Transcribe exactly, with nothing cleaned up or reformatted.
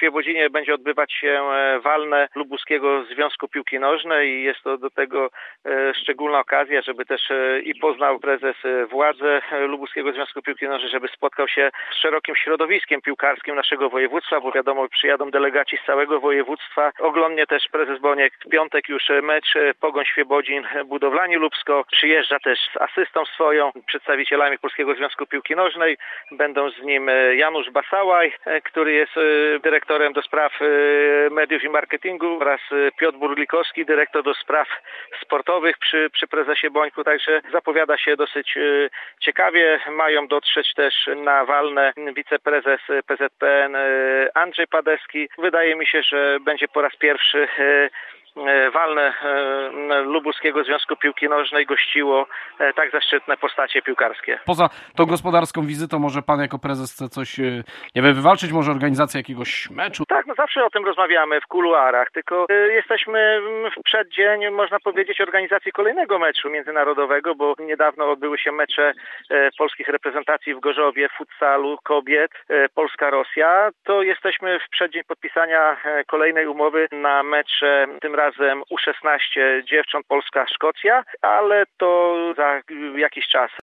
Świebodzinie będzie odbywać się walne Lubuskiego Związku Piłki Nożnej i jest to do tego szczególna okazja, żeby też i poznał prezes władze Lubuskiego Związku Piłki Nożnej, żeby spotkał się z szerokim środowiskiem piłkarskim naszego województwa, bo wiadomo, przyjadą delegaci z całego województwa. Oglądnie też prezes Boniek w piątek już mecz Pogoń Świebodzin Budowlani Lubsko. Przyjeżdża też z asystą swoją, przedstawicielami Polskiego Związku Piłki Nożnej. Będą z nim Janusz Basałaj, który jest dyrektorem do spraw mediów i marketingu, oraz Piotr Burlikowski, dyrektor do spraw sportowych przy, przy prezesie Bońku. Także zapowiada się dosyć ciekawie. Mają dotrzeć też na walne wiceprezes P Z P N Andrzej Padeski. Wydaje mi się, że będzie po raz pierwszy walne Lubuskiego Związku Piłki Nożnej gościło tak zaszczytne postacie piłkarskie. Poza tą gospodarską wizytą może pan jako prezes chce coś, nie wiem, wywalczyć, może organizację jakiegoś meczu? Tak, no zawsze o tym rozmawiamy w kuluarach, tylko jesteśmy w przeddzień, można powiedzieć, organizacji kolejnego meczu międzynarodowego, bo niedawno odbyły się mecze polskich reprezentacji w Gorzowie, futsalu kobiet, Polska-Rosja. To jesteśmy w przeddzień podpisania kolejnej umowy na mecze, tym razem U szesnaście dziewcząt Polska-Szkocja, ale to za jakiś czas.